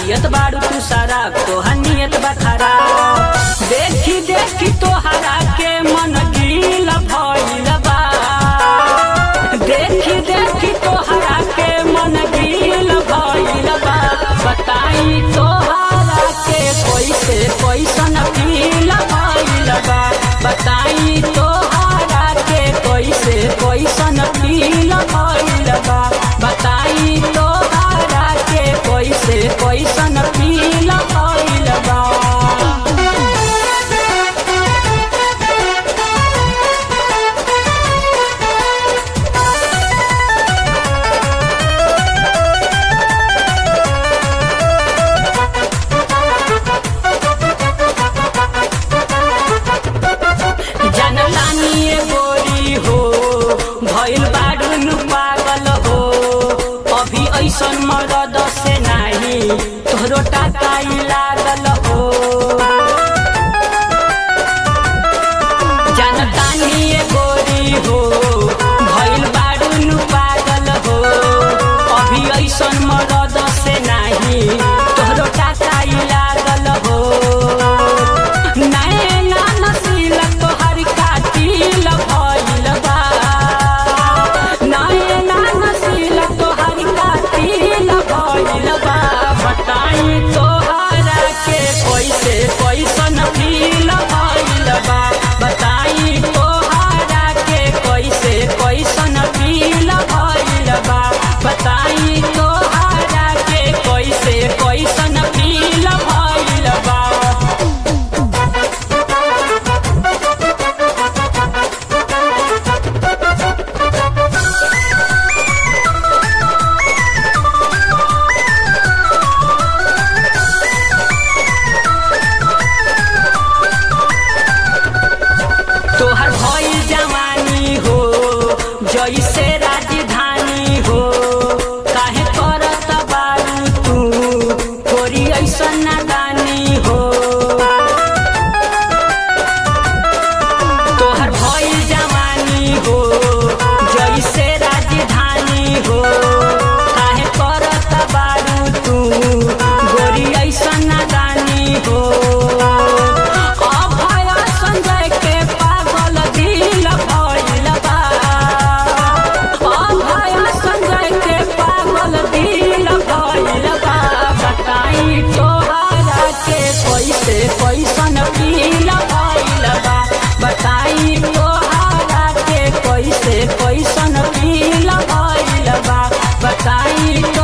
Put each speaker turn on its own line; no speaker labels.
पियत बारू तू शराब तोहर नियत बा खराब। देखी देखी तोहरा के मन गील भइल बा। देखी देखी तोहरा के मन गील भइल बा। बताई तोहरा के कैसे कैसन फील भइल बा। बताई तोहरा के कैसे कैसन फील भइल बा। बताई तोहरा के कैसे कैसन फील भइल बा। भइल बाडू पागल हो अभी ऐसन मरद से नाही तोहरो टाकाई लागल हो। जानतानी ये गोरी हो भइल बाडू पागल हो अभी ऐसन मरद से नाही तोहरो टाकाई लागल हो। नैना नसील तोहर कातिल भइल बा। बताई तोहरा के कैसे कैसन फील भइल बा। बताई तोहरा के कैसे कैसन फील भइल बा। बताई तोहरा के कैसे कैसन फील भइल बा। तोहर भइल जवानी हो जैसे राजधानी हो। काहे करत बारू तू थोड़ी ऐसन नादानी हो। तोहर भइल जवानी हो जैसे राजधानी हो। काहे करत बारू तू गोरी ऐसन नादानी हो। कैसे कैसन फील भइल बा। बताई तोहरा के कैसे कैसन फील भइल बा। बताई